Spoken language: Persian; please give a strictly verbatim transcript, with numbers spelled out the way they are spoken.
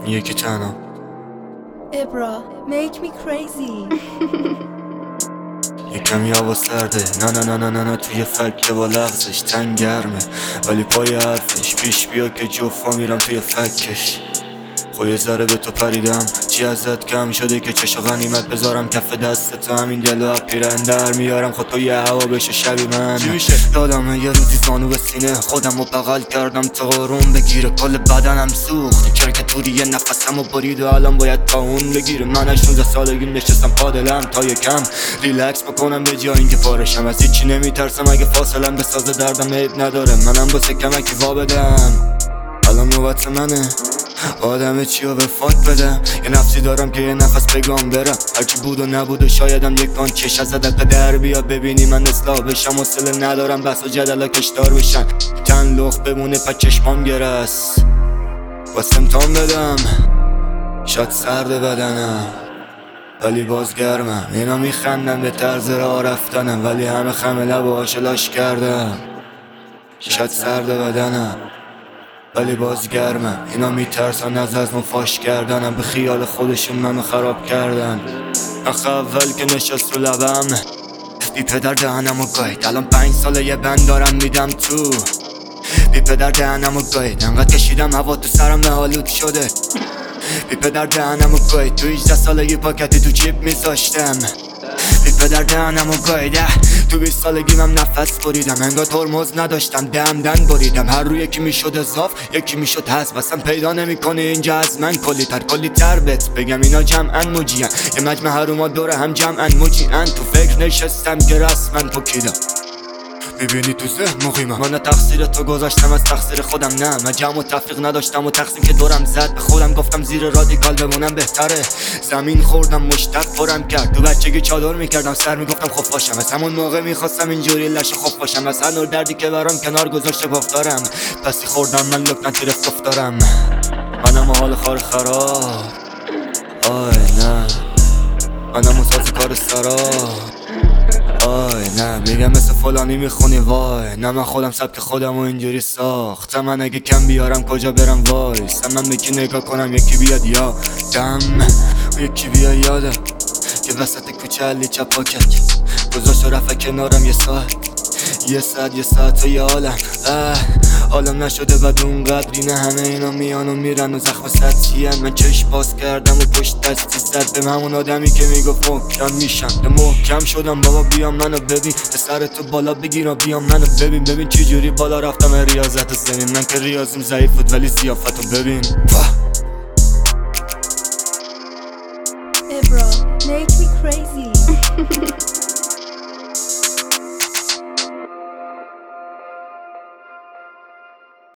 یکی تنها. Ibra, make me crazy. یه کمی هوا سرده، نه نه نه نه نه نه توی فکه با لغزش تنگ گرمه، ولی پای حرفش پیش بیا که جفا میرم توی فکش. خو یه ذره به تو پریدم، چی ازت کم شده که چشا غنیمت بذارم کف دست تو، همین دلو اپیرن در میارم خود تو یه هوا بشه شبی من. چی میشه؟ دادم یه روزی زانو به سینه خودم رو بغل کردم تا آروم بگیره، کل بدنم سوخت کرک توری یه نفسم و برید و الان باید تا اون بگیره. من از شونزده سالگیم نشستم پادلم تا یکم ریلکس بکنم به جای اینکه پارشم، از هیچی نمیترسم اگه فاصلم بسازه دردم عیب نداره، منم باسه کمکی وا بدم. الان نوبت منه آدم چی رو به فاک بدم، یه نفسی دارم که یه نفس بگم برم، هرچی بود و نبود و شایدم یک کان چش از عدد در بیاد ببینی من اصلاح بشم. حوصله ندارم بس و جدلا کشدار بشن، تن لخ بمونه پا چشمام گرس واسه امتحان بدم. شاید سرد بدنم ولی باز گرمم، اینا میخندن به طرز راه رفتنم ولی همه خم لب و آشلاش کردم. شاید سرد بدنم ولی باز گرمم، اینا میترسن از از فاش کردنم، به خیال خودشون منو خراب کردن. آخه اول که نشست رو لبم بی پدر دهنم و گاید، الان پنج ساله یه بند دارم میدم تو، بی پدر دهنم و گاید، انقدر کشیدم هوا تو سرم نهالود شده، بی پدر دهنم و گاید، تو هجده سالگی پاکتی تو جیب میذاشتم، بی پدر دهنم و گایده، تو بیست سالگیم هم نفس بریدم، انگار ترمز نداشتم دم دن بریدم، هر روی یکی میشد اضاف یکی میشد حذف، اصلا پیدا نمیکنه اینجا از من کلی تر کلی تر بهت بگم اینا جمعن موجین، یه مجمع هروما دوره هم جمعن موجین، تو فکر نشستم که رسما پکیدم. میبینی تو ذهن مقیمم، من تقصیر تو گذاشتم از تقصیر خودم، نه من جمع و تفریق نداشتم و تقسیم که دورم زد، به خودم گفتم زیر رادیکال بمونم بهتره، زمین خوردم مشتق پرم کرد، تو بچگی چادر میکردم سر میگفتم خوب باشم، از همون موقع میخواستم اینجوری لش خوب باشم، از هر نوع دردی که برام کنار گذاشته گفتارم، پسی خوردم من لکنت گرفت گفتارم، منم حال خار خراب، آی نه منم مساز کار سرا، آی نه میگم مثل فلانی میخونی وای، نه من خودم سبک خودم و اینجوری ساختم، من اگه کم بیارم کجا برم وایس، من یکی نگاه کنم یکی بیاد یادم، یکی بیا یادم که وسط کوچه علی چپاکک گذاشت و رفت کنارم یه ساعت یه ساعت یه ساعت و یه عالم عالم نشده بد اون قدری، نه همه اینا میان و میرن و زخم سطحی، من چشم باز کردم و پشت دستی زد به همون آدمی که میگفت محکم میشم، ده محکم شدم بابا بیام منو ببین، به سر تو بالا بگیر و بیام منو ببین، ببین چی جوری بالا رفتم ریاضت و سنین، من که ریاضیم ضعیف بود ولی زیافتو ببین. Ibra.